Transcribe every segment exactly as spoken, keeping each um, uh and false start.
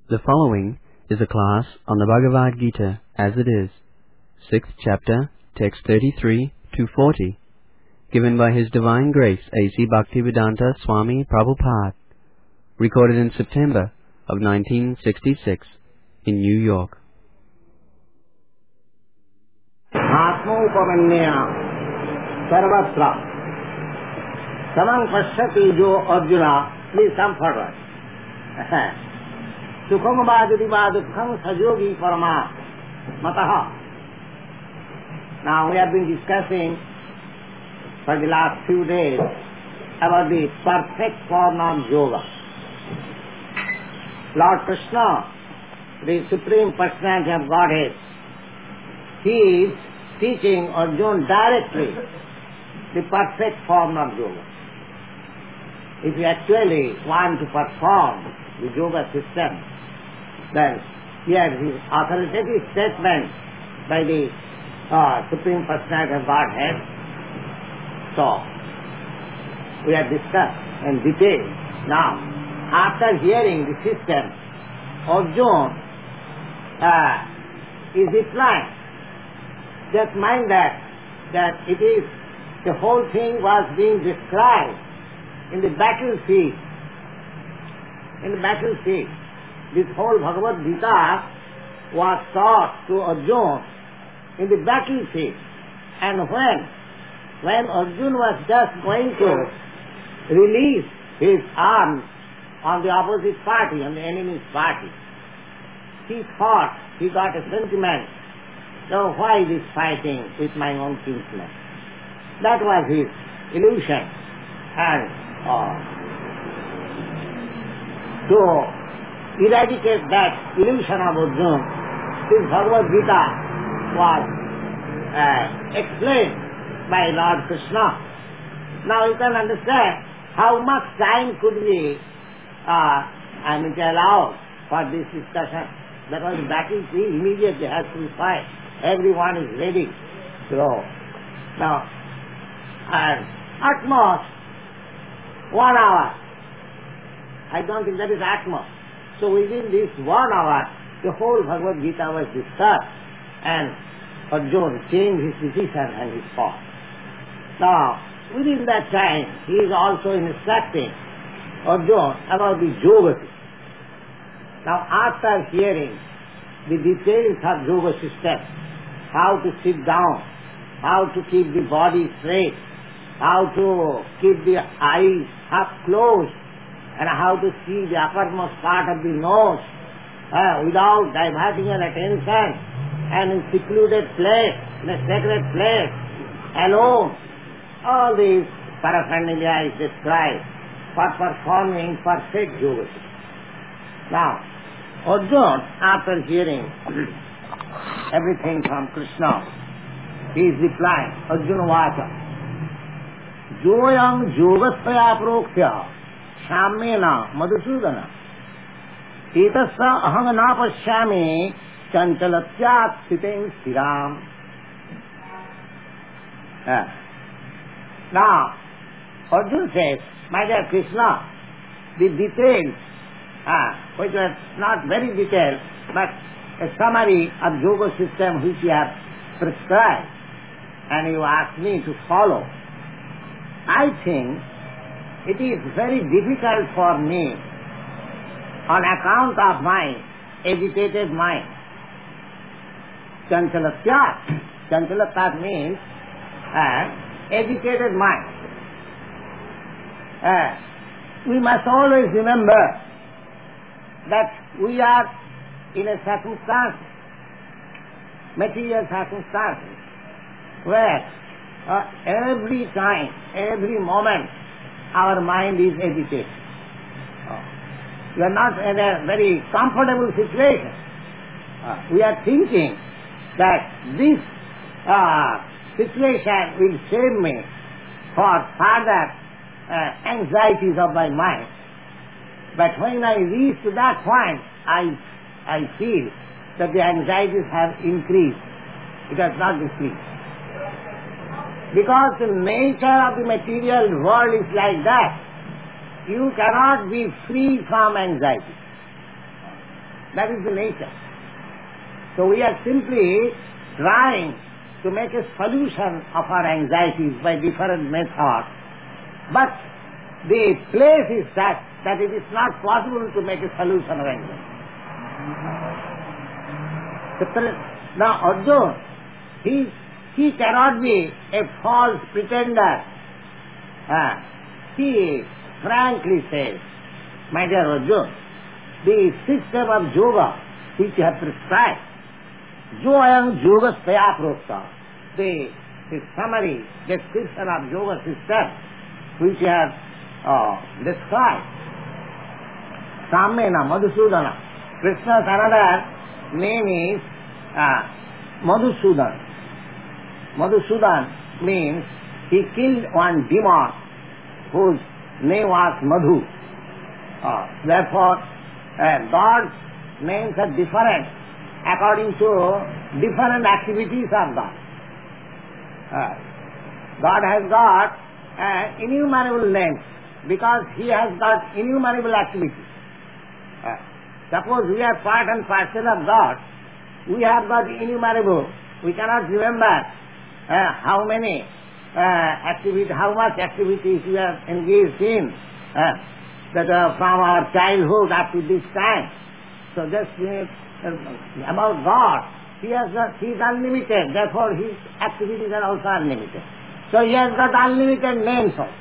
The following is a class on the Bhagavad Gita as it is, sixth chapter, text thirty-three to forty, given by His Divine Grace A C Bhaktivedanta Swami Prabhupada, recorded in September of nineteen sixty-six in New York. Atmaupamanya sarvatra samang pashyati jo Arjuna. Please come forward. Sukham vajati vadukham sajogi parama mataha. Now we have been discussing for the last few days about the perfect form of yoga. Lord Krishna, the Supreme Personality of Godhead, He is teaching Arjuna directly the perfect form of yoga. If you actually want to perform the yoga system, then here is authoritative statement by the uh, Supreme Personality of Godhead. So, we have discussed in detail. Now, after hearing the system, Arjuna uh, is replying. Just mind that, that it is, the whole thing was being described in the battlefield. In the battlefield. This whole Bhagavad Gita was taught to Arjuna in the battlefield. And when, when Arjuna was just going to release his arms on the opposite party, on the enemy's party, he thought, he got a sentiment, so why this fighting with my own kinsman? That was his illusion. And uh, to eradicate that illusion of Arjuna, this Bhagavad Gita was uh, explained by Lord Krishna. Now you can understand how much time could we uh, I mean, allow for this discussion. That was the battlefield, immediately has to be fight. Everyone is ready to go. Now, and at most, one hour. I don't think that is at most. So within this one hour, the whole Bhagavad Gita was discussed, and Arjuna changed his decision and his thought. Now, within that time, he is also instructing Arjuna about the yoga. Now, after hearing the details of yoga system, how to sit down, how to keep the body straight, how to keep the eyes half closed, and how to see the uppermost part of the nose uh, without diverting your attention, and in secluded place, in a sacred place, alone. All these paraphernalia is described for performing perfect yoga. Now, Arjuna, after hearing everything from Krishna, he is replying, Arjuna Vacha, Joyam Yogasthaya Proktya Shamena Madhusudana Etasa Aham Napashyami Chanchalatyat Siteng Siram. Now, Arjuna says, my dear Krishna, the details, uh, which are not very detailed, but a summary of yoga system which you have prescribed, and you ask me to follow, I think it is very difficult for me on account of my agitated mind. Chanchalatyat. Chanchalatyat means uh, agitated mind. Uh, we must always remember that we are in a circumstance, material circumstances, where uh, every time, every moment, our mind is agitated. Uh, we are not in a very comfortable situation. Uh, we are thinking that this uh, situation will save me for further uh, anxieties of my mind. But when I reach to that point, I, I feel that the anxieties have increased. It has not decreased. Because the nature of the material world is like that. You cannot be free from anxiety. That is the nature. So we are simply trying to make a solution of our anxieties by different methods. But the place is such that it is not possible to make a solution of anxiety. Now Arjuna, he, he cannot be a false pretender. Uh, he frankly says, my dear Arjuna, the system of yoga which you have prescribed, Yoyam Yoga Staya Prokta, the, the summary description of yoga system which you have uh, described, Samena Madhusudana. Krishna's another name is uh, Madhusudan. Madhusudan means he killed one demon whose name was Madhu. Uh, therefore, uh, God's names are different according to different activities of God. Uh, God has got uh, innumerable names because He has got innumerable activities. Uh, suppose we are part and parcel of God, we have got innumerable. We cannot remember uh, how many uh, activities, how much activities we are engaged in uh, that uh, from our childhood up to this time. So just uh, about God, He has got, He is unlimited, therefore His activities are also unlimited. So He has got unlimited names also.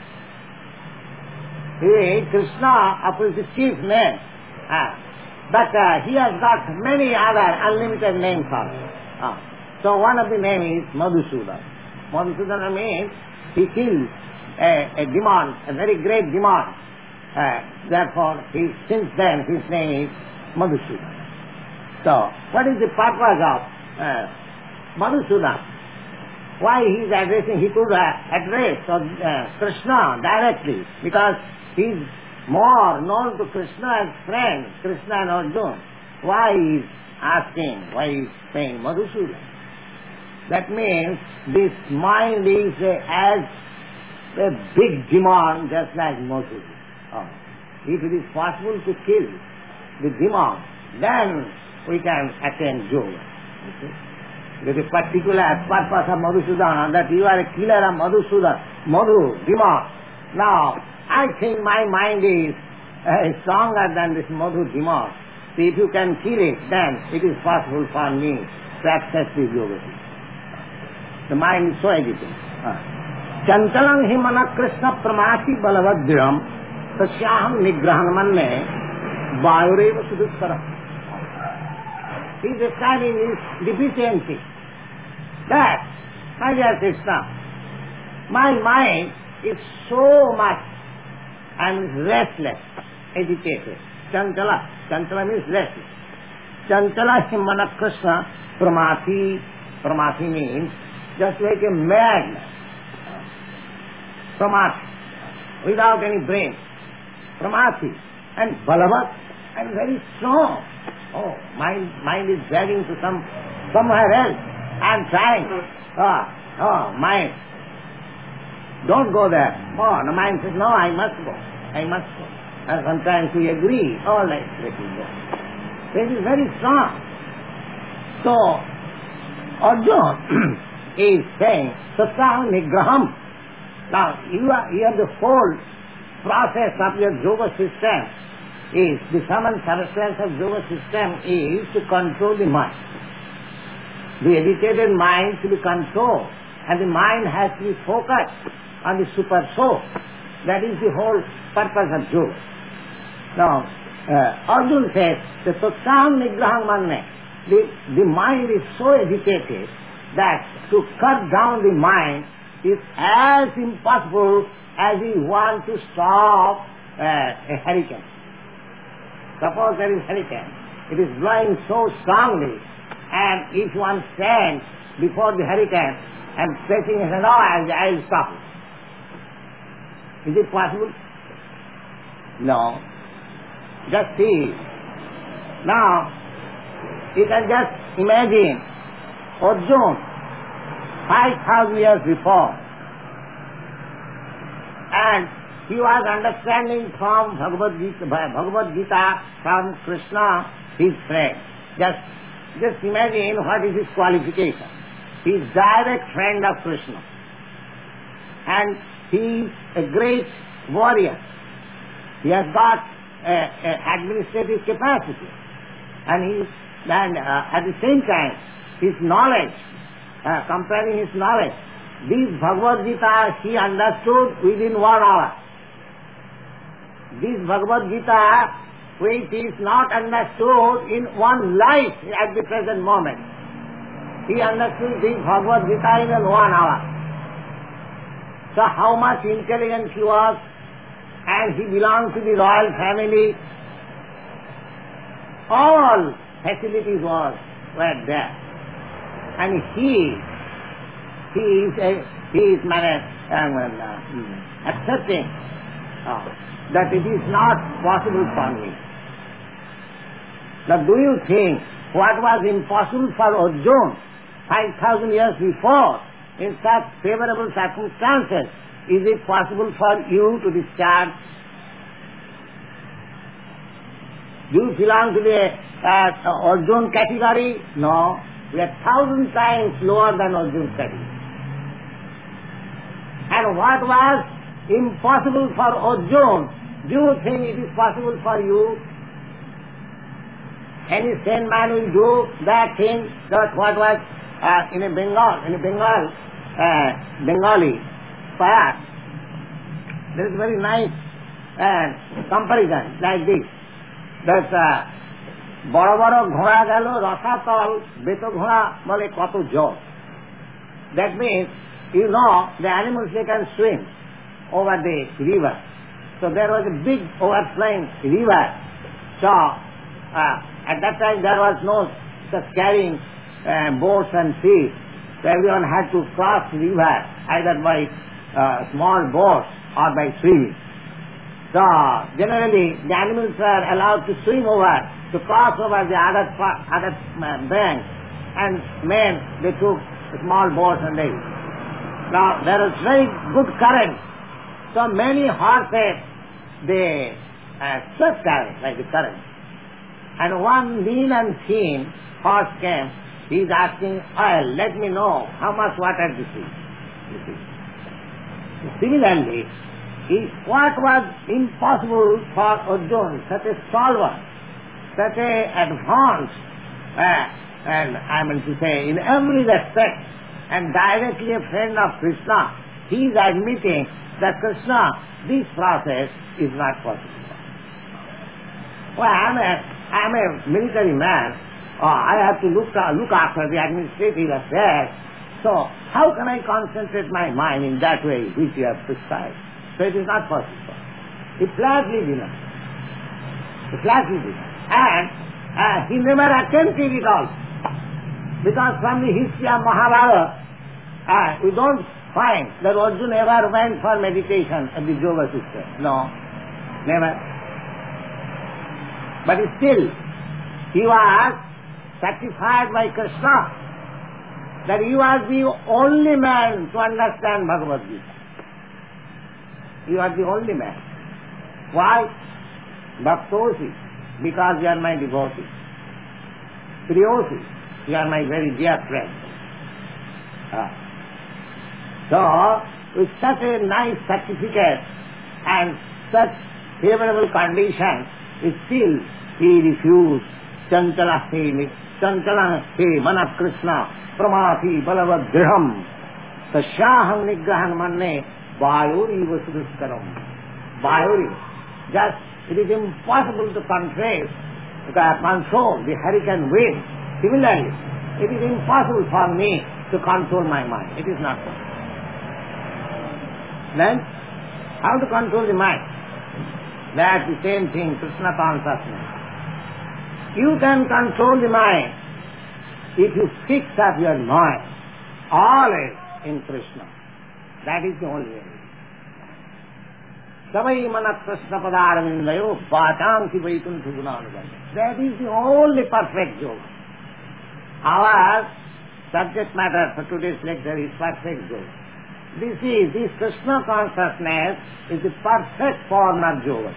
He, Krishna, of course, is the chief name, uh, but uh, He has got many other unlimited names also. Uh, so one of the names is Madhusudana. Madhusudana means he killed a, a demon, a very great demon. Uh, therefore, he, since then his name is Madhusudana. So, what is the purpose of uh, Madhusudana? Why he is addressing, he could uh, address uh, Krishna directly, because he is more known to Krishna as friend, Krishna and Arjuna. Why he is asking, why he is saying Madhusudana? That means this mind is uh, as a big demon, just like Madhusudana. Oh. If it is possible to kill the demon, then we can attain yoga. Okay? There is a particular purpose of Madhusudana, that you are a killer of Madhusudana, Madhu, demon. Now, I think my mind is uh, stronger than this Madhu demon. So if you can kill it, then it is possible for me to access this yoga. The mind is so agitated. Chantalang himana Krishna pramati balavadryam tasyaham nigrahan manne vayureva suduttaram. He is describing his deficiency. That, my dear Krishna, my mind is so much and restless, agitated. Chantala, Chantala means restless. Chantala himana Krishna pramati, pramati means just like a madman. Pramati, without any brain. Pramati, and balavat, and very strong. Oh, mind, mind is dragging to some, somewhere else. I am trying. Oh, oh, mind. Don't go there. Oh, the mind says, no, I must go. I must go. And sometimes we agree. All right, let me go. This is very strong. So, Arjuna is saying, Satsang Nigraham. Now, you are, you have the whole process of your yoga system. Is the sum and substance of yoga system is to control the mind. The agitated mind to be controlled, and the mind has to be focused on the super soul. That is the whole purpose of yoga. Now, uh, Arjuna says, the Tatsam Nigraham Manne, the, the mind is so agitated that to cut down the mind is as impossible as you want to stop uh, a hurricane. Suppose there is hurricane. It is blowing so strongly, and if one stands before the hurricane and stretching his hand, oh, I will stop it. Is it possible? No. Just see. Now, you can just imagine Arjuna, five thousand years before, and he was understanding from Bhagavad Gita, Bhagavad Gita from Krishna, his friend. Just, just imagine what is his qualification. He is direct friend of Krishna. And he is a great warrior. He has got an administrative capacity. And he is, and uh, at the same time, his knowledge, uh, comparing his knowledge, this Bhagavad Gita he understood within one hour. This Bhagavad Gita, which is not understood in one life at the present moment. He understood this Bhagavad Gita in one hour. So how much intelligent he was, and he belonged to the royal family. All facilities was, were there. And he, he is, a, he is man, um, uh, accepting uh, that it is not possible for me. Now do you think what was impossible for Arjuna five thousand years before, in such favorable circumstances, is it possible for you to discharge? Do you belong to the uh, Arjuna category? No. We are thousand times lower than Arjuna category. And what was impossible for Arjuna, do you think it is possible for you? Any sane man will do that thing, that what was uh, in a Bengal, in a Bengal, uh, Bengali poet. There is very nice uh, comparison like this. That বড় বড় ঘোড়া গেল রসাতল বেত ঘোড়া বলে কত জল. That means, you know, the animals they can swim over the river. So there was a big overflowing river. So uh, at that time there was no such carrying uh, boats and ships. So everyone had to cross the river either by uh, small boats or by swimming. So generally the animals were allowed to swim over, to cross over the other other bank, and men they took small boats and they. Now there was very good current, so many horses they uh, swept out like the current. And one lean and thin horse came. He is asking oil. Let me know how much water this is. You see. Similarly, if what was impossible for Arjuna, such a stalwart, such a advanced, uh, and I mean to say, in every respect, and directly a friend of Krishna, he is admitting that Krishna, this process is not possible. Well, I am a, I am a military man. Oh, I have to look, uh, look after the administrative affairs. So, how can I concentrate my mind in that way which you have prescribed? So it is not possible. He flatly denied. He flatly denied. And uh, he never attempted it all. Because from the history of Mahabharata, uh, we don't find that Arjuna ever went for meditation at the yoga system. No, never. But still, he was satisfied by Krishna that he was the only man to understand Bhagavad Gita. You are the only man. Why? Bhaktosi, because you are my devotee. Priyosi, you are my very dear friend. Ah. So, with such a nice certificate and such favorable conditions, still he refused. Chanchala he, chanchala he, manat Krishna, pramati balavad driham, tasyaham nigrahan manne, Vayuri vasuduskaram. Vayuri. Just, it is impossible to control, to control the hurricane wind. Similarly, it is impossible for me to control my mind. It is not possible. Then, how to control the mind? That's the same thing, Krishna consciousness. You can control the mind if you fix up your mind always in Krishna. That is the only way. Savai manat Krishna padarvindayo bhajanti vaikuntha gunanugam. That is the only perfect yoga. Our subject matter for today's lecture is perfect yoga. This is, this Krishna consciousness is the perfect form of yoga.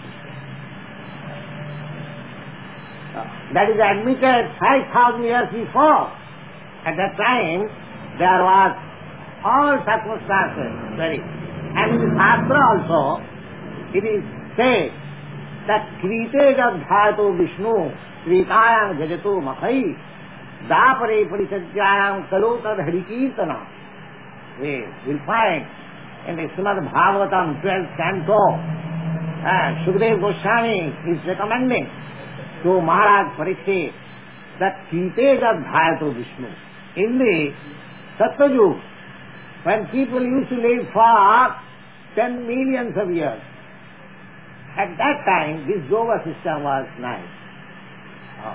That is admitted five thousand years before. At that time, there was all circumstances very. And in the Shastra also, it is said that Krite Jadhyato Vishnu, Kritayam Jajato Makhai, Dapare Parisajjayam Kalotad Harikirtana. We will find in the Srimad Bhagavatam twelfth canto, uh, Sukadeva Goswami is recommending to Maharaj Parikshit that Krite Jadhyato Vishnu. In the Satyayuga, when people used to live for ten millions of years, at that time this yoga system was nice. Oh.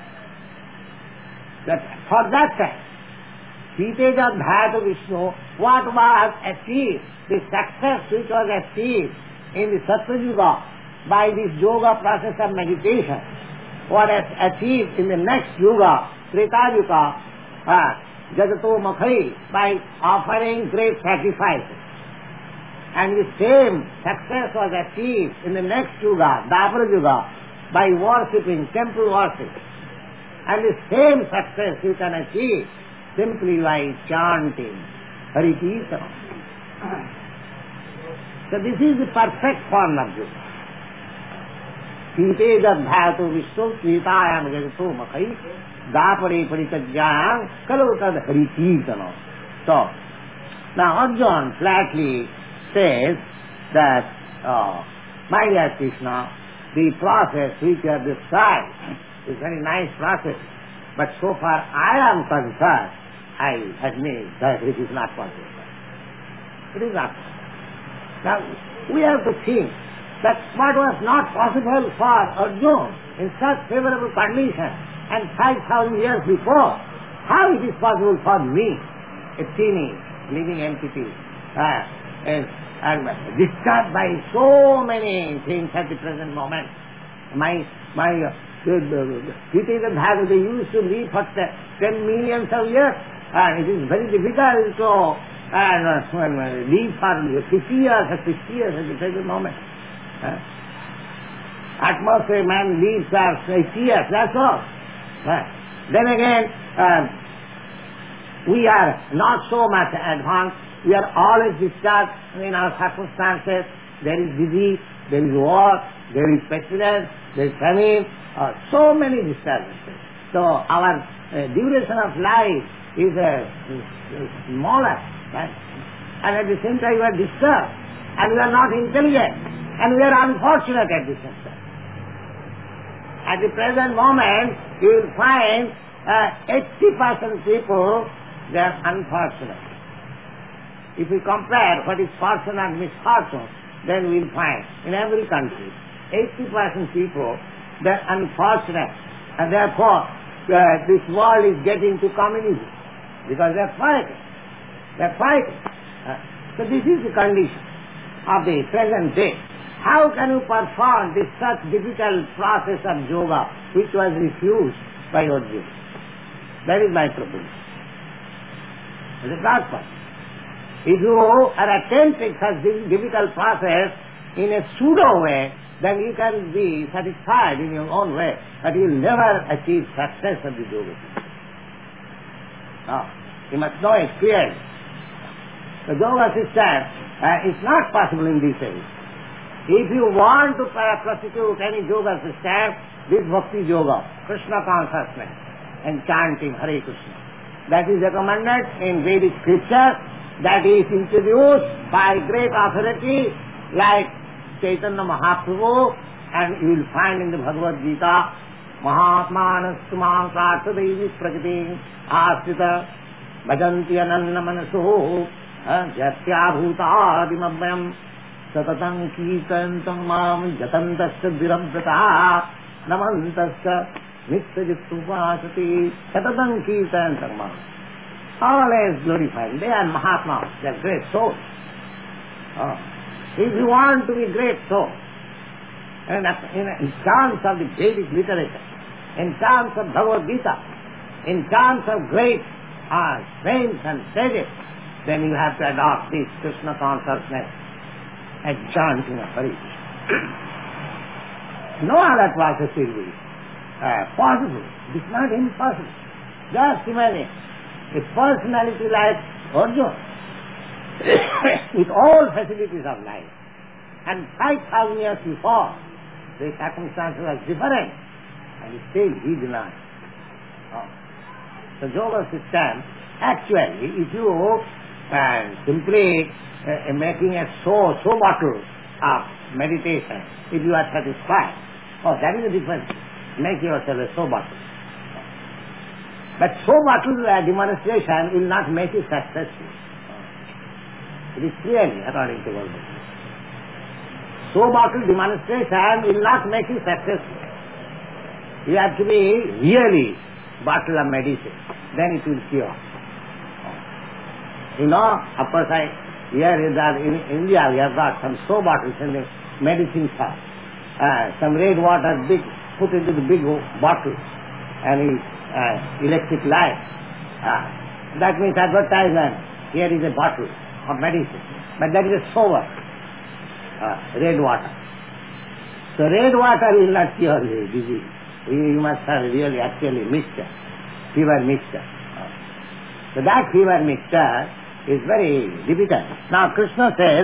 That for that time, Krite Jadhyato Vishnu, what was achieved, the success which was achieved in the Satyayuga by this yoga process of meditation, what is achieved in the next yuga, Treta Yuga, uh, Jajato Makhai, by offering great sacrifices. And the same success was achieved in the next yuga, Dapara Yuga, by worshipping, temple worship. And the same success you can achieve simply by chanting Hari Kirtana. So this is the perfect form of yoga. Krite Jadhyato Vishnu, Kritayam Jajato Makhai, Dapare Parisajjayam Kalotad Hari Kirtana. So, now Arjuna flatly says that, uh, my dear Krishna, the process which you have described is a very nice process, but so far I am concerned, I admit that it is not possible. It is not possible. Now, we have to think that what was not possible for Arjuna in such favorable conditions and five thousand years before, how it is possible for me, a teeny living entity, uh, and, and disturbed by so many things at the present moment. My, my, uh, the, the, the cities and houses, they used to live for ten millions of years, and it is very difficult to and, uh, live for fifty years or sixty years at the present moment. Uh, at most a man lives for eighty years, that's all. Uh, then again, uh, we are not so much advanced. We are always disturbed in our circumstances. There is disease, there is war, there is pestilence, there is famine, uh, so many disturbances. So our uh, duration of life is uh, smaller, right? And at the same time we are disturbed, and we are not intelligent, and we are unfortunate at the same time. At the present moment, you will find uh, eighty percent people, they are unfortunate. If we compare what is fortune and misfortune, then we will find in every country, eighty percent people, they are unfortunate, and therefore uh, this world is getting to communism, because they are fighting. They are fighting. Uh, so this is the condition of the present day. How can you perform this such difficult process of yoga which was refused by Arjuna? That is my proposal. It is not possible. If you are attempting such difficult process in a pseudo way, then you can be satisfied in your own way, but you will never achieve success of the yoga. No, you must know it clearly. The yoga system uh, is not possible in this age. If you want to prosecute any yoga system, this bhakti yoga, Krishna consciousness, and chanting Hare Krishna, that is recommended in Vedic scripture, that is introduced by great authority like Chaitanya Mahaprabhu, and you will find in the Bhagavad Gita, Mahatmanastumam Prathadevi Prakriti Ashrita Bhajanti Ananna Manaso Jatya Bhutadimabhyam Satatam Kirtantam Mam Jatantasya Virabrata Namantasya Nityajitupasati Satatam Kirtantam Mam. All is glorified. They are Mahatmas, they are great souls. Oh. If you want to be great soul, and in terms of the Vedic literature, in terms of Bhagavad Gita, in terms of great uh, saints and sages, then you have to adopt this Krishna consciousness and chant in a hurry. No other process will be uh, possible. It is not impossible. Just imagine a personality like Arjuna with all facilities of life, and five thousand years before the circumstances were different, and still he did not. Oh. The yoga system, actually, if you uh, simply uh, making a so so bottle of meditation, if you are satisfied, oh, that is the difference. Make yourself a so bottle. But so bottle uh, demonstration will not make you successful. It is clearly according to Gaudiya. So bottle demonstration will not make you successful. You have to be really bottle of medicine, then it will cure. You know, of course, I, here is that in India we have got some soap bottles in the medicine shop. Uh, some red water big, put into the big bottle, and is, uh, electric light. Uh, that means advertisement, here is a bottle of medicine. But that is a sober, uh, red water. So red water will not cure the disease. You must have really actually mixture, fever mixture. So that fever mixture is very difficult. Now Krishna says,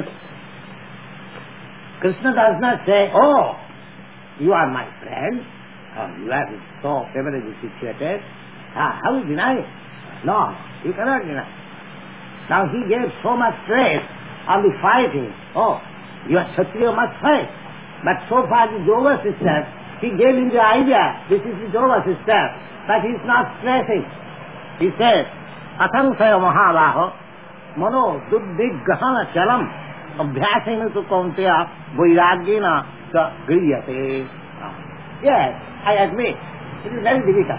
Krishna does not say, oh, you are my friend, oh, you are so favorably situated, ah, how you deny it? No, you cannot deny. Now he gave so much stress on the fighting. Oh, you are Kshatriya, must fight. But so far the yoga system, he gave him the idea, this is the yoga system, but he is not stressing. He says, Asangsaya Mahabaho, Mano Duddiggahana Chalam, Abhyasena tu Kaunteya, Vairagyena sa Griyate. Yes, I admit, it is very difficult.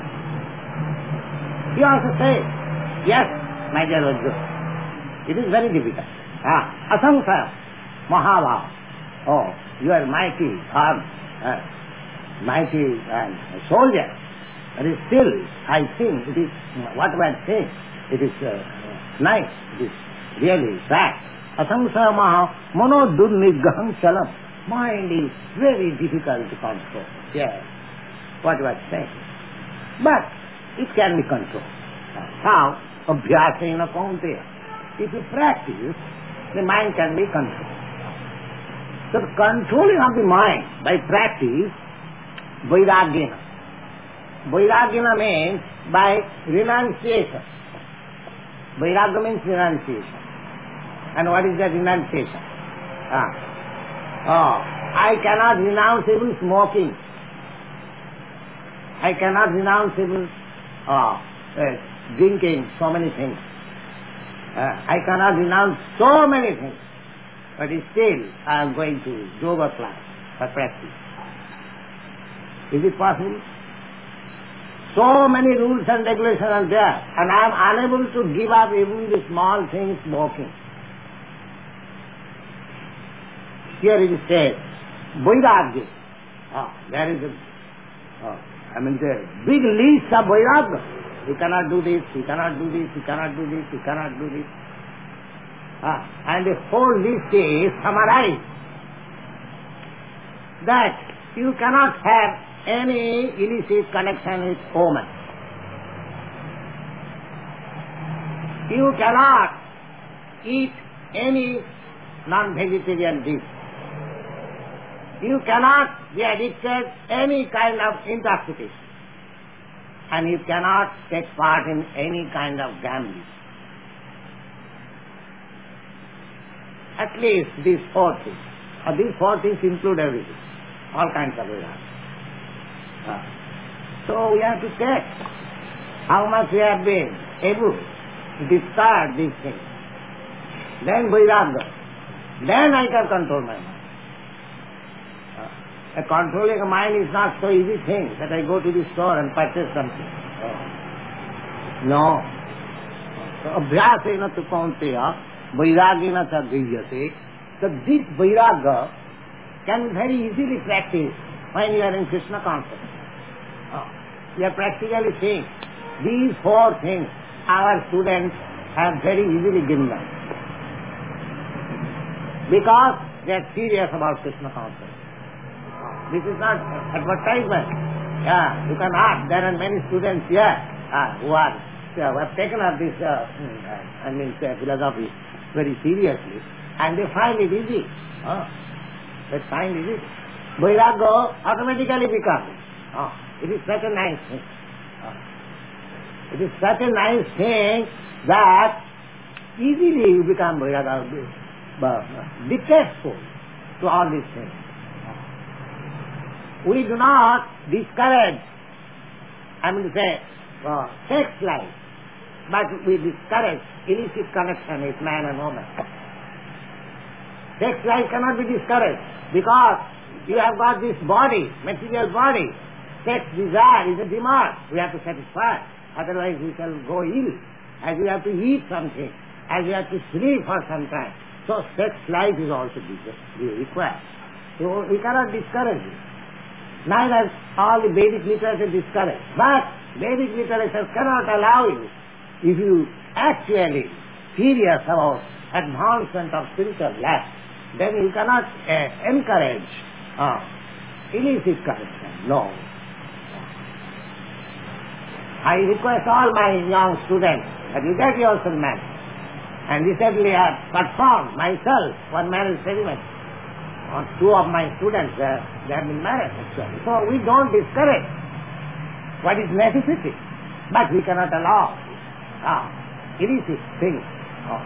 He also says, yes, my dear Arjuna, it is very difficult. Ah, Asangsaya Mahabaho, oh, you are mighty, armed, uh, mighty and soldier, but still, I think it is, whatever I say, it is uh, nice, it is really fact. Asangsaya maha mano durniggaham chalam. Mind is very difficult to control. Yes, whatever I say. But it can be controlled. How? Abhyasena kaunteya. If you practice, the mind can be controlled. So the controlling of the mind by practice, Vairagyena. Vairagyena means by renunciation. Vairagya means renunciation. And what is that renunciation? Ah. Oh, I cannot renounce even smoking. I cannot renounce even oh, uh, drinking so many things. Uh, I cannot renounce so many things. But still, I am going to yoga class for practice. Is it possible? So many rules and regulations are there, and I am unable to give up even the small things, smoking. Here it says, Vairagya. Oh, there is a, oh, I mean the big list of Vairagya. You cannot do this, you cannot do this, you cannot do this, you cannot do this. Ah, and the whole list is summarized. That you cannot have any illicit connection with woman. You cannot eat any non-vegetarian dish. You cannot be addicted any kind of intoxication. And you cannot take part in any kind of gambling. At least these four things. Uh, these four things include everything. All kinds of Vedanta. Uh, so we have to check how much we have been able to discard these things. Then Vairagya. Then I can control my mind. Uh, controlling a mind is not so easy thing that I go to the store and purchase something. Uh, no. So abhyasena tu kaunteya vairagyena cha grihyate. So this vairagya can very easily practice when you are in Krishna consciousness. Oh, we are practically saying these four things our students have very easily given them. Because they are serious about Krishna consciousness. This is not advertisement. Yeah, you can ask. There are many students here uh, who are uh, who have taken up this uh, I mean uh, philosophy very seriously, and they find it easy. Uh, they find it easy. Vairagya automatically becomes. Uh, it is such a nice thing. Uh, it is such a nice thing that easily you become vairagya, uh, detestful to all these things. We do not discourage, I mean to say, uh, sex life, but we discourage illicit connection with man and woman. Sex life cannot be discouraged because you have got this body, material body. Sex desire is a demand. We have to satisfy. Otherwise we shall go ill. As we have to eat something, as we have to sleep for some time. So sex life is also required. So we cannot discourage it. Neither all the Vedic literature discourage. But Vedic literature cannot allow you, if you actually serious about advancement of spiritual life, then you cannot uh, encourage uh, illicit connection. No. I request all my young students that you get yourself married. And recently I have performed myself one marriage ceremony. On two of my students, uh, they have been married actually. So we don't discourage what is necessity, but we cannot allow ah, illicit things. Oh.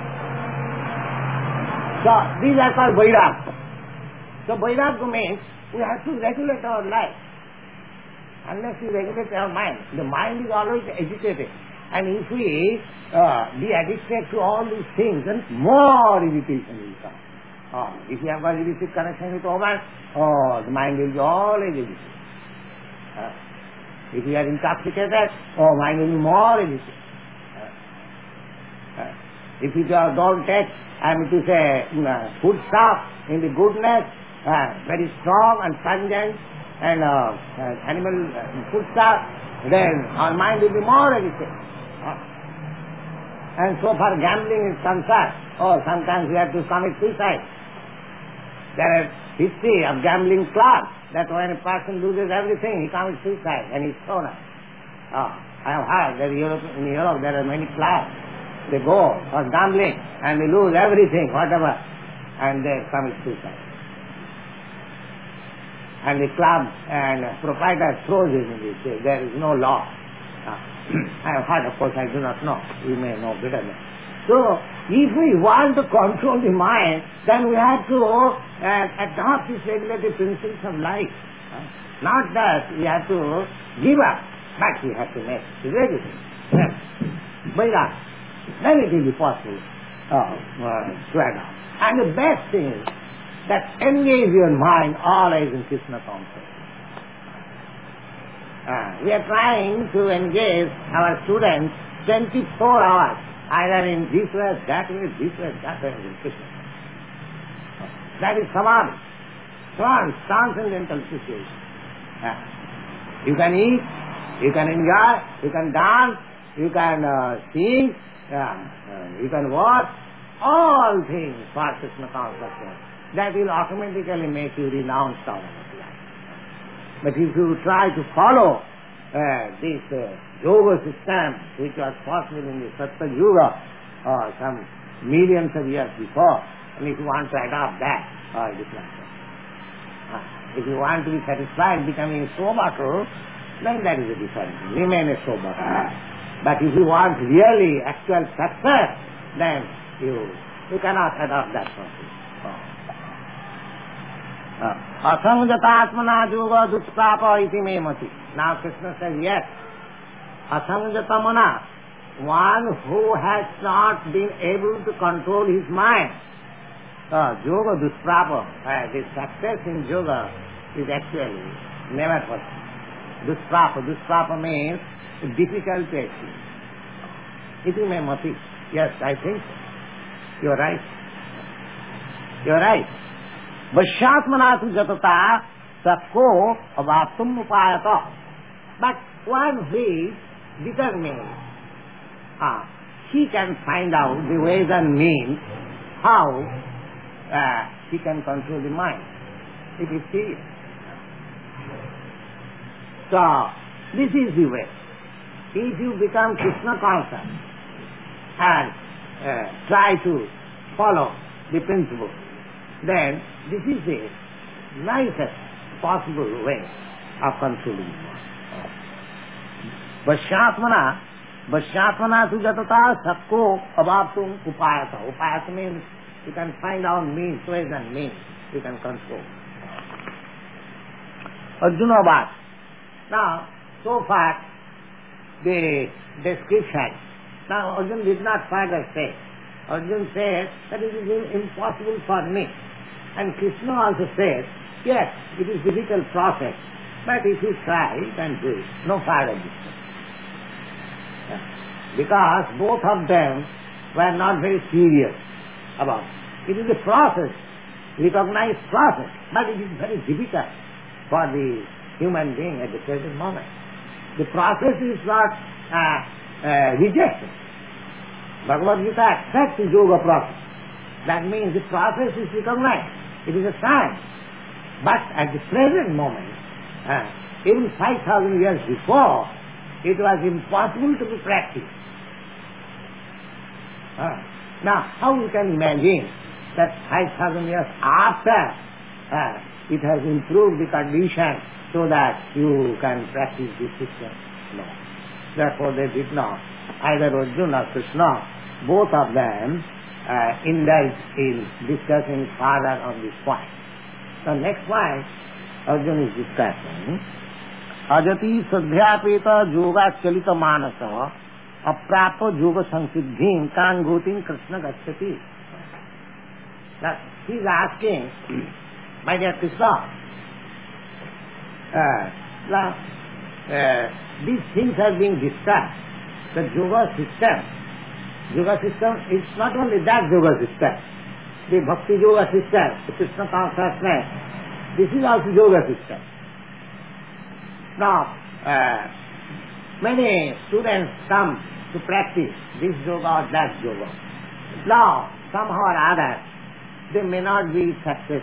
So these are called vairagya. So vairagya means we have to regulate our life. Unless we regulate our mind, the mind is always agitated. And if we uh, be addicted to all these things, then more irritation will come. Oh, if you have got illicit connection with woman, oh, the mind will be always illicit. Uh, if you are intoxicated, oh, mind will be more illicit. Uh, uh, if you don't take, I mean to say, uh, food stuff in the goodness, uh, very strong and pungent, and uh, uh, animal uh, food stuff, then our mind will be more illicit. Uh, and so far gambling is concerned, oh, sometimes we have to commit suicide. There is history of gambling clubs that when a person loses everything, he commits suicide and he's thrown out. Oh, I have heard that Europe, in Europe there are many clubs. They go for gambling and they lose everything, whatever, and they commit suicide. And the club and proprietor throws it in this. There is no law. Uh, I have heard, of course, I do not know. You may know better than. So, if we want to control the mind, then we have to uh, adopt these regulative principles of life. Uh, not that we have to give up, but we have to make the regulative. Yes. Vairagya. Then it will be possible uh, uh, to adopt. And the best thing is that engage your mind always in Krishna consciousness. Uh, we are trying to engage our students twenty-four hours, either in this way, that way, this way, that way, in Krishna. That is samadhi, trance, transcendental situation. Uh, you can eat, you can enjoy, you can dance, you can uh, sing, uh, uh, you can watch, all things for Krishna consciousness. That will automatically make you renounce all of life. But if you try to follow uh, this uh, yoga system, which was possible in the Satya Yuga, or some millions of years before, and if you want to adopt that, oh, it is not so. Uh, if you want to be satisfied becoming a sobaku, then that is a different thing. Remain a sobaku. But if you want really actual success, then you you cannot adopt that process. Asangatatmana yoga duttapa iti me mati. Now Krishna says, yes, asangatamana, one who has not been able to control his mind. Uh, yoga dusprapa, uh, the success in yoga is actually never possible. Dusprapa, dusprapa means difficult to achieve. Iti me mati. Yes, I think so. You are right. You are right. Vashyatmanatu jatata sakko avaptum upayata. But one who is determined, ah, he can find out the ways and means how uh, he can control the mind. It is serious. So, this is the way. If you become Krishna conscious and uh, try to follow the principle, then this is the nicest possible way of controlling the mind. Vashyatmana, Vashyatmana sujatata sakko abhaptum upayata. Upayata means you can find out means, ways and means you can control. Arjuna Bhat. Now, so far, the description. Now, Arjuna did not further say. Arjuna says that it is impossible for me. And Krishna also says, yes, it is a difficult process, but if you try, you can do it. No further distance. Because both of them were not very serious about it. It is a process, recognized process, but it is very difficult for the human being at the present moment. The process is not uh, uh, rejected. Bhagavad Gita accepts the yoga process. That means the process is recognized. It is a science. But at the present moment, uh, even five thousand years before, it was impossible to be practiced. Uh, now, how you can imagine that five thousand years after uh, it has improved the condition so that you can practice this system? No. Therefore, they did not. Either Arjuna or Krishna, both of them uh, indulged in discussing further on this point. The next point, Arjuna is discussing, Ajati sadhyapeta yoga chalita manasa aprapa yoga sansiddhim kangutim krishna gacchati. Now, he is asking, my dear Krishna, uh, now, uh, these things are being discussed. The yoga system, yoga system is not only that yoga system, the bhakti yoga system, the Krishna consciousness, this is also yoga system. Now, uh, many students come to practice this yoga or that yoga. Now, somehow or other, they may not be successful.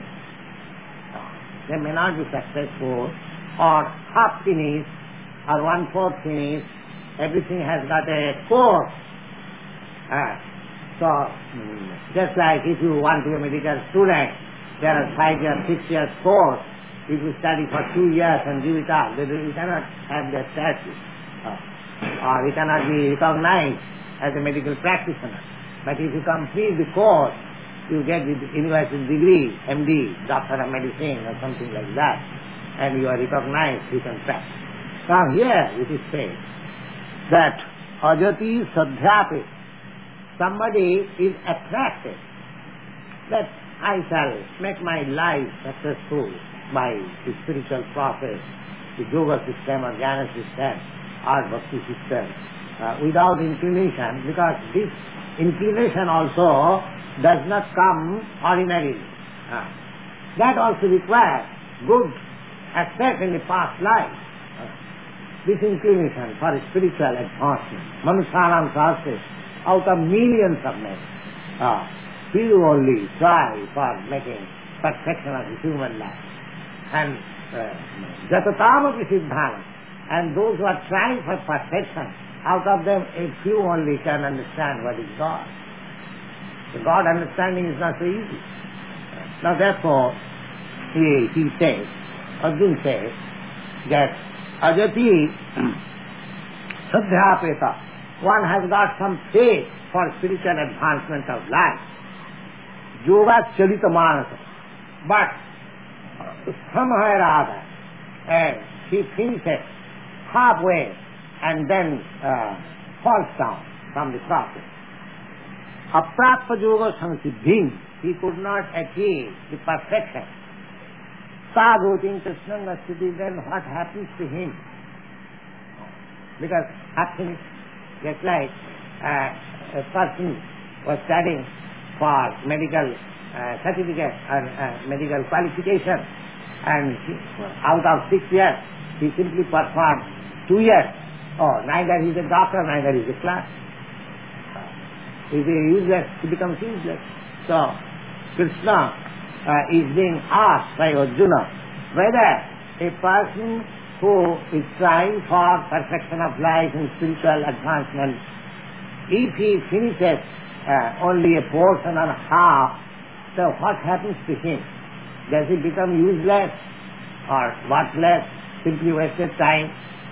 They may not be successful, or half finished, or one-fourth finished. Everything has got a course. Uh, so, just like if you want to be a medical student, there are five years, six years course. If you study for two years and give it up, then you cannot have that status. Uh, or you cannot be recognized as a medical practitioner. But if you complete the course, you get the university degree, M D, Doctor of Medicine or something like that, and you are recognized, you can practice. Now here it is said that Ajati Sadhyapi, somebody is attracted that I shall make my life successful by the spiritual process, the yoga system or jnana system or bhakti system, uh, without inclination, because this inclination also does not come ordinarily. Uh, that also requires good aspect in the past life. Uh, this inclination for spiritual advancement. Manushanam Sahasra, out of millions of men, uh, few only try for making perfection of the human life. And Jatatama Siddhana, and those who are trying for perfection, out of them a few only can understand what is God. The God understanding is not so easy. Now therefore, he, he says, Arjuna says, that Ajati Sadhyapeta, one has got some faith for spiritual advancement of life. Yoga Chalita Manasa. But somehow or other, and he finishes halfway and then uh, falls down from the process. Aprapta yoga sansiddhim, he could not achieve the perfection. Sadhutim Krishna Nastiti, then what happens to him? Because actually, just like uh, a person was studying for medical uh, certificate and uh, medical qualification, and he, out of six years, he simply performed two years. Oh, neither he is a doctor, neither he is a clerk. If he is useless, he becomes useless. So, Krishna uh, is being asked by Arjuna whether a person who is trying for perfection of life and spiritual advancement, if he finishes uh, only a portion or half, so what happens to him? Does he become useless or worthless, simply wasted time?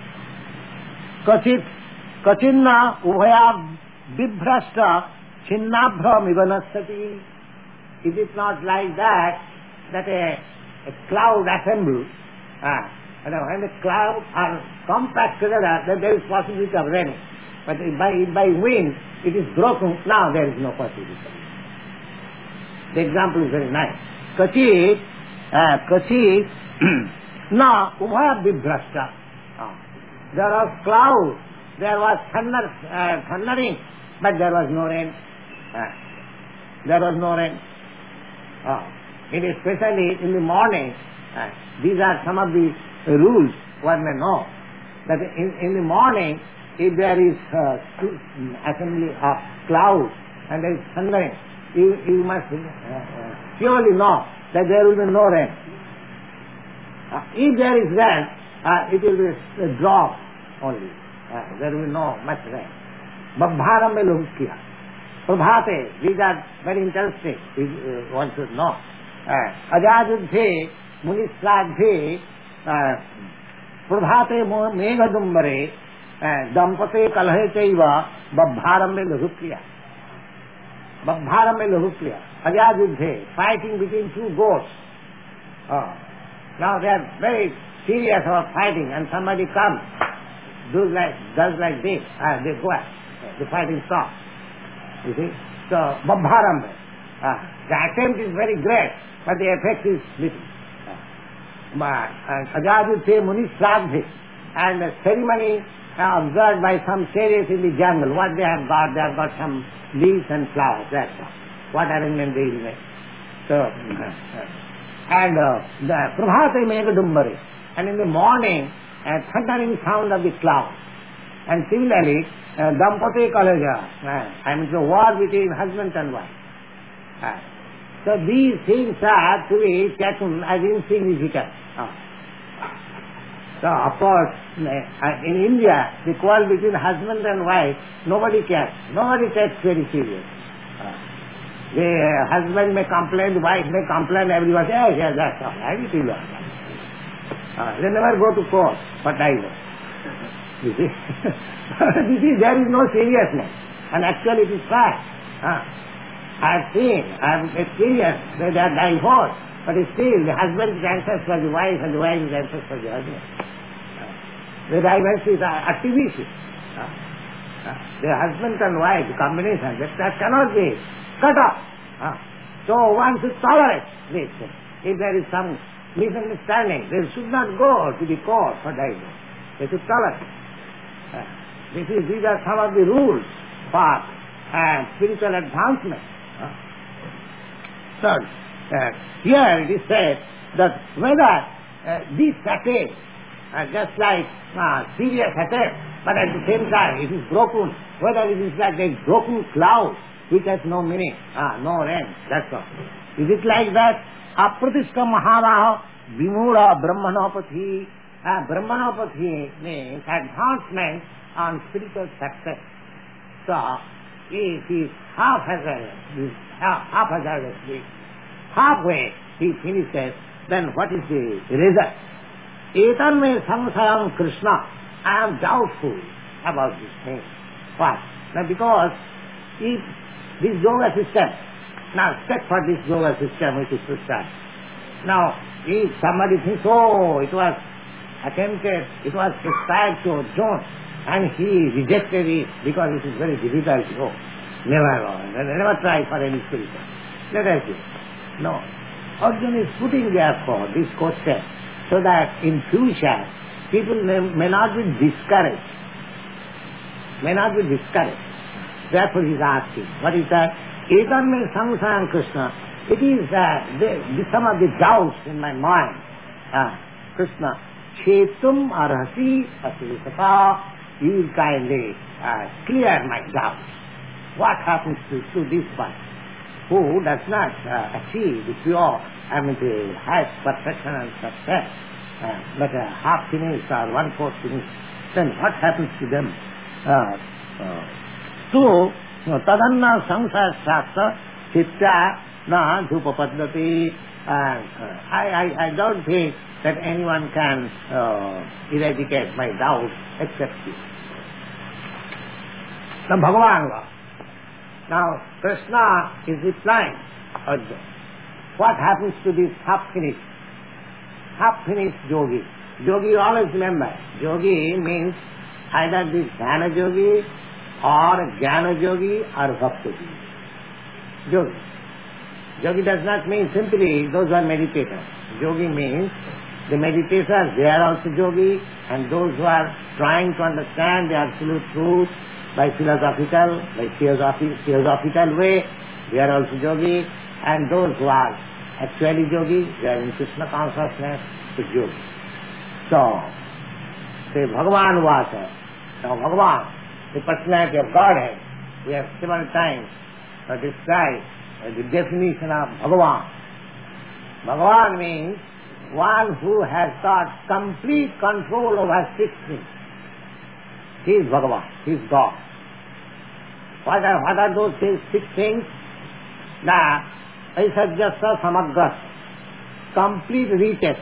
Kachit, kachinna ubhaya vibhrashta chinnabhra mivanasati. Is it not like that, that a, a cloud assembles, ah, and when the clouds are compact together, then there is possibility of rain. But by, by wind, it is broken, now there is no possibility. The example is very nice. Kachit, uh, kachit, na ubhaya vibhrashta. Ah. There was cloud, there was thunder, uh, thundering, but there was no rain. Ah. There was no rain. Ah. It is especially in the morning, ah. These are some of the rules one may know. That in, in the morning, if there is uh, assembly of clouds and there is thundering, you, you must uh, uh, surely know that there will be no rain. Uh, if there is rain, uh, it will be a drop only. Uh, there will be no much rain. Babharam me lohukya. Prabhate, these are very interesting, uh, one should know. Ajajudhe, munisradhe, prabhate meghadumbare, dampate kalhe chaiva, babharam me lohukya. Babharam me lohukya. Ajajudhe, fighting between two goats. Oh. Now they are very serious about fighting, and somebody comes, does like, does like this, ah, they go, the fighting stops. You see? So, babharam. Ah, the attempt is very great, but the effect is little. Ajajudhe munisradhe, and the ceremony uh, observed by some sages in the jungle. What they have got, they have got some leaves and flowers, that's all. What arrangement they will make. So, and uh, the prabhate meghadumbare, and in the morning, a thundering sound of the clouds. And similarly, uh, dampate kalaja, uh, I mean the war between husband and wife. Uh, so these things are to be taken as insignificant. Uh. So of course, uh, in India, the quarrel between husband and wife, nobody cares. Nobody takes very serious. Uh, the uh, husband may complain, the wife may complain, everyone says, yes, yes, that's all right, it will be all right. Uh, they never go to court for divorce. You see? You see, there is no seriousness. And actually it is fact. Uh, I have seen, I have experienced that they are divorced, but still the husband is anxious for the wife and the wife is anxious for the husband. Uh, the divorce is artificial. Uh, uh, the husband and wife, the combination, that, that cannot be cut off. Uh, so one should tolerate this. If there is some misunderstanding, they should not go to the court for divorce. They should tolerate. Uh, this is, these are some of the rules for uh, spiritual advancement. Uh, third, uh, here it is said that whether uh, this attack, uh, just like uh, serious attack, but at the same time it is broken, whether it is like a broken cloud which has no meaning, uh, no rain, that's all. Is it like that? Apratishta maharaha vimura brahmanopathy. Uh, brahmanopathy means advancement on spiritual success. So, if he is half-hazardous, half-hazardously, halfway he finishes, then what is the result? Etan me samsayam Krishna, I am doubtful about this thing. Why? Now because if this yoga system, now step for this yoga system which is prescribed. Now, if somebody thinks, oh, it was attempted, it was prescribed to Arjuna, and he rejected it because it is very difficult. Oh, never, never try for any spiritual. Let us see. No. Arjuna is putting therefore this question so that in future people may, may not be discouraged. May not be discouraged. Therefore he is asking, what is that? Etan me samsayam Krishna. It is uh, the, the, some of the doubts in my mind. Uh, Krishna, chetum arhasi asivasata, you will kindly uh, clear my doubts. what happens to, to this one who does not uh, achieve the pure, I mean the highest perfection and success, uh, but a half finished or one fourth finished, then what happens to them? Uh, uh, so, tadanna samsara shastra chitta na dhupapaddati. And uh, I, I, I don't think that anyone can uh, eradicate my doubts except you. Now Bhagavan was. Now Krishna is replying, Arjuna, what happens to this half-finished, half-finished yogi? Yogi, always remember, yogi means either this Dhyana yogi or Jnana yogi or Bhakti yogi. Yogi. Yogi does not mean simply those who are meditators. Yogi means the meditators, they are also yogi, and those who are trying to understand the absolute truth by philosophical, by theosophical, theosophical way, they are also yogi, and those who are actually yogi, they are in Krishna consciousness, is yogi. So, say Bhagavan Vasa. Now Bhagavan, the personality of Godhead, we have several times uh, described uh, the definition of Bhagavan. Bhagavan means one who has got complete control over six things. He is Bhagavan, he is God. What are, what are those six, six things? The Aisajyasa Samagras, complete reaches.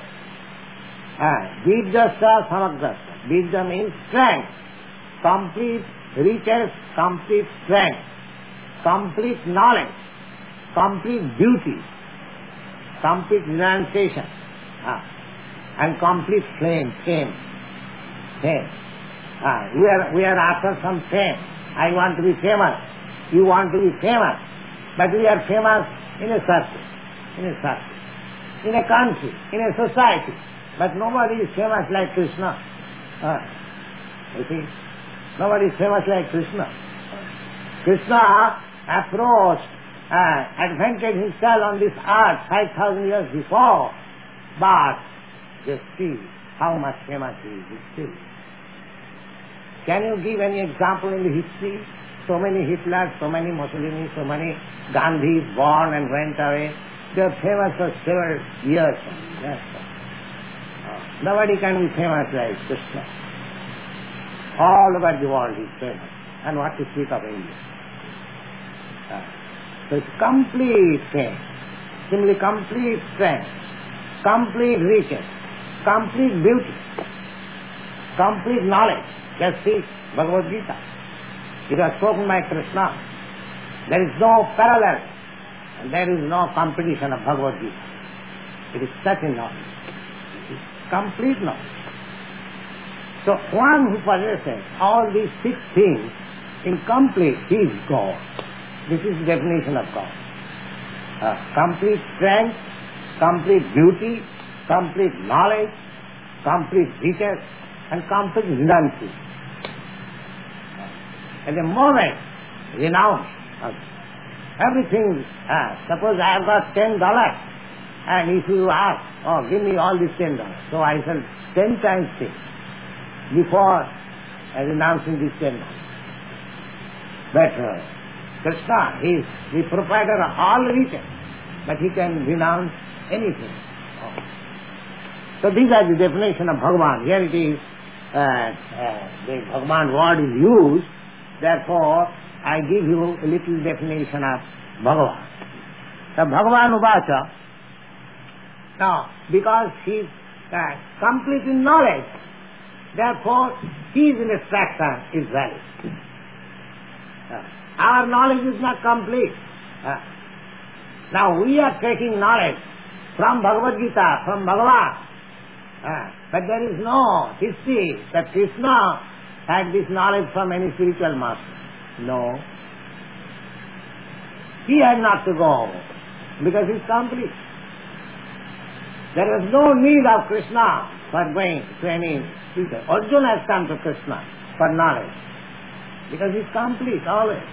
Ah, Bijjasa Samagras. Bijja means strength. Complete reaches, complete strength, complete knowledge, complete beauty, complete renunciation, ah, and complete fame, fame, fame. Ah, we are we are after some fame. I want to be famous. You want to be famous, but we are famous in a circle, in a circle, in a country, in a society. But nobody is famous like Krishna. Ah, you see, nobody is famous like Krishna. Krishna approached, uh, advented himself on this earth five thousand years before, but just see how much famous he is still. Can you give any example in the history? So many Hitlers, so many Mussolini, so many Gandhis born and went away. They are famous for several years. Yes, uh, nobody can be famous like Krishna. All over the world is famous. And what to speak of India? Uh, so it's complete fame, simply complete strength, complete riches, complete beauty, complete knowledge. Just see Bhagavad Gita. It was spoken by Krishna. There is no parallel and there is no competition of Bhagavad Gita. It is such a knowledge. It is complete knowledge. So one who possesses all these six things in complete, he is God. This is the definition of God. Uh, complete strength, complete beauty, complete knowledge, complete riches, and complete renunciation. At the moment, renounce everything. Uh, suppose I have got ten dollars, and if you ask, oh, give me all these ten dollars, so I shall ten times take before uh, renouncing these ten dollars. But uh, Krishna, he is the proprietor of all riches, but he can renounce anything. Oh. So these are the definition of Bhagavan. Here it is, uh, uh, the Bhagavan word is used. Therefore, I give you a little definition of Bhagavan. So Bhagavan Uvacha, now, because he is uh, complete in knowledge, therefore, his instruction is valid. Uh, our knowledge is not complete. Uh, now, we are taking knowledge from Bhagavad Gita, from Bhagavan. Uh, but there is no history that Krishna had this knowledge from any spiritual master. No. He had not to go because he is complete. There was no need of Krishna for going to any teacher. Arjuna has come to Krishna for knowledge because he is complete always.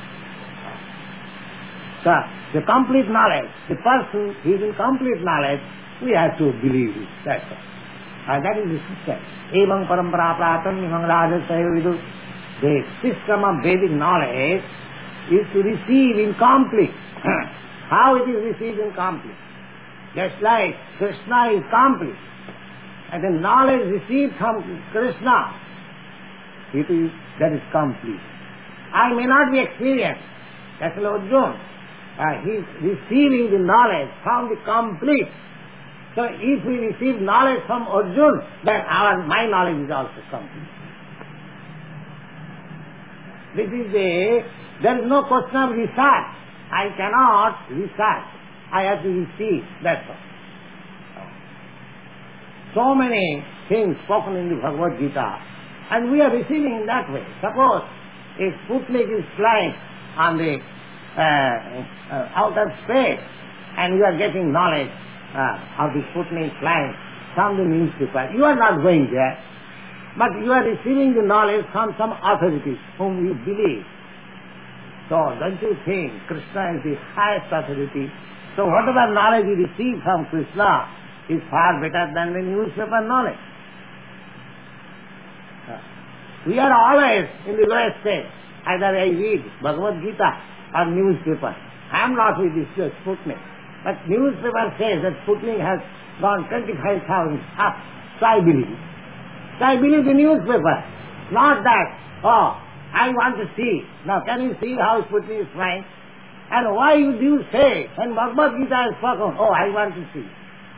So, the complete knowledge, the person who is in complete knowledge, we have to believe it. That's all. And that is the system. Evam parampara pratam imam rajasayo vidu. The system of Vedic knowledge is to receive in complete. How it is received in complete? Just like Krishna is complete, and the knowledge received from Krishna, it is, that is complete. I may not be experienced. That's Lord Arjuna. Uh, he is receiving the knowledge from the complete. So if we receive knowledge from Arjuna, then our my knowledge is also complete. This is a, there is no question of research. I cannot research. I have to receive, that's all. So many things spoken in the Bhagavad Gita, and we are receiving in that way. Suppose a Sputnik is flying on the uh, uh, outer space, and you are getting knowledge uh, of the Sputnik flying from the newspaper. You are not going there, but you are receiving the knowledge from some authorities whom you believe. So don't you think Krishna is the highest authority? So whatever knowledge you receive from Krishna is far better than the newspaper knowledge. We are always in the lowest state. Either I read Bhagavad Gita or newspaper. I am not with this Sputnik. But newspaper says that Sputnik has gone twenty-five thousand up. So I believe. So I believe the newspaper. Not that, oh, I want to see. Now can you see how Sputnik is flying? And why do you say, when Bhagavad Gita is spoken, oh, I want to see.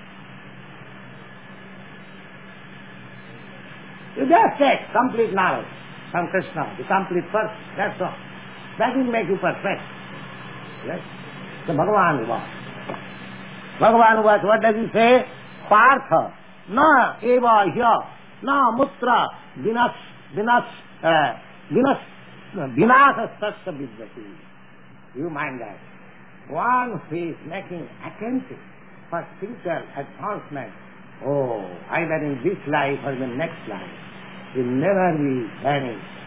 You just take complete knowledge from Krishna, the complete person, that's all. That will make you perfect. Yes? So Bhagavan was. Bhagavan was, what does he say? Partha, na eva hya, na mutra, vinas, vinas, uh, vinas, vinasa sasya vidyati. You mind that. One who is making attentive for spiritual advancement, oh, either in this life or in the next life, will never be vanished.